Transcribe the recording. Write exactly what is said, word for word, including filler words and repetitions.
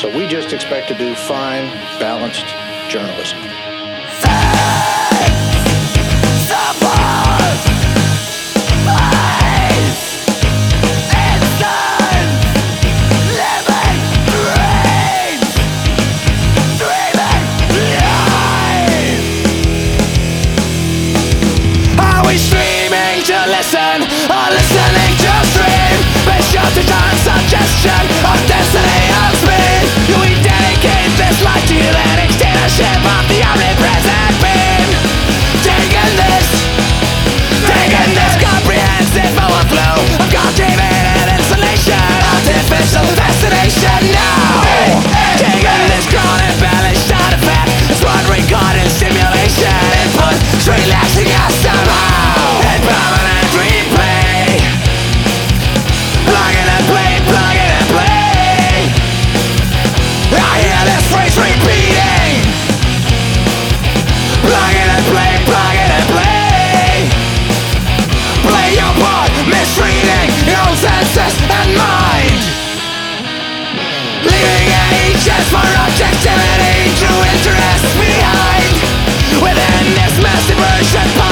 So we just expect to do fine, balanced journalism. Listen, or listening to stream, be sure to join suggestion of destiny of speed. We dedicate this life to the dictatorship of the omnipresent being. Taking this, taking this comprehensive overflow of God-driven insulation, artificial fascination now. Taking this crown-embellished artifact, it's what we got in simulation. Input, relaxing us somehow. And permanent replay. Plug it and play, plug it and play. I hear this phrase repeating. Plug it and play, plug it and play. Play your part, misreading your own senses and mind. Leaving any chance for objectivity, true interest behind. Within this massive version